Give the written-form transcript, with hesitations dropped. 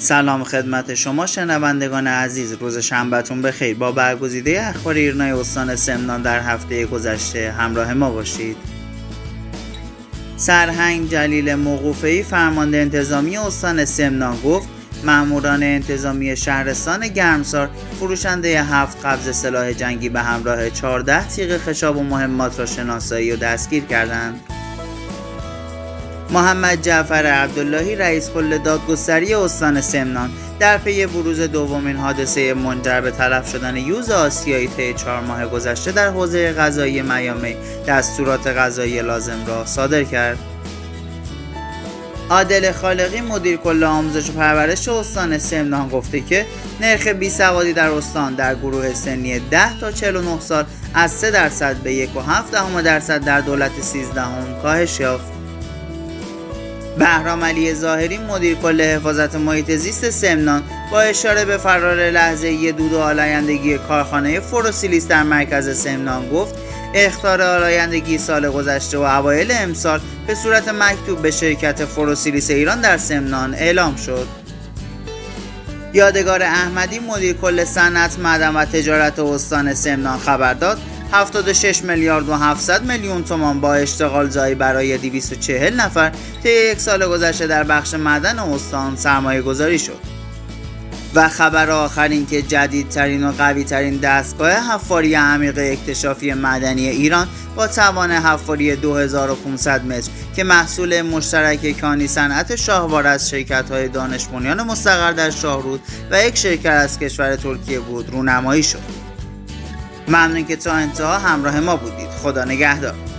سلام خدمت شما شنوندگان عزیز، روز شنبهتون بخیر. با برگزیده اخبار ایرنای استان سمنان در هفته گذشته همراه ما باشید. سرهنگ جلیل موقوفی فرمانده انتظامی استان سمنان گفت ماموران انتظامی شهرستان گرمسار فروشنده 7 قبض سلاح جنگی به همراه 14 تیغ خشاب و مهمات را شناسایی و دستگیر کردند. محمد جعفر عبداللهی رئیس کل دادگستری استان سمنان در پی بروز دومین حادثه منجر به تلف شدن یوز آسیایی طی 4 ماه گذشته در حوزه قضایی میامی دستورات قضایی لازم را صادر کرد. عادل خالقی مدیر کل آموزش و پرورش استان سمنان گفته که نرخ بیسوادی در استان در گروه سنی 10 تا 49 سال از 3% به 1.7% در دولت 13 کاهش یافت. بهرام علی ظاهری مدیر کل حفاظت محیط زیست سمنان با اشاره به فرار لحظه‌ای دود و آلایندگی کارخانه فروسیلیس در مرکز سمنان گفت اخطار آلایندگی سال گذشته و اوایل امسال به صورت مکتوب به شرکت فروسیلیس ایران در سمنان اعلام شد. یادگار احمدی مدیر کل صنعت معدن و تجارت استان سمنان خبر داد 76 میلیارد و 700 میلیون تومان با اشتغال جایی برای 240 نفر طی 1 سال گذشته در بخش معدن استان سرمایه گذاری شد. و خبر آخر این که جدیدترین و قویترین دستگاه حفاری عمیق اکتشافی معدنی ایران با توان حفاری 2500 متر که محصول مشترک کانی صنعت شاهوار از شرکت‌های دانش بنیان مستقر در شاهرود و یک شرکت از کشور ترکیه بود رونمایی شد. ممنون که تا انتها همراه ما بودید. خدا نگهدار.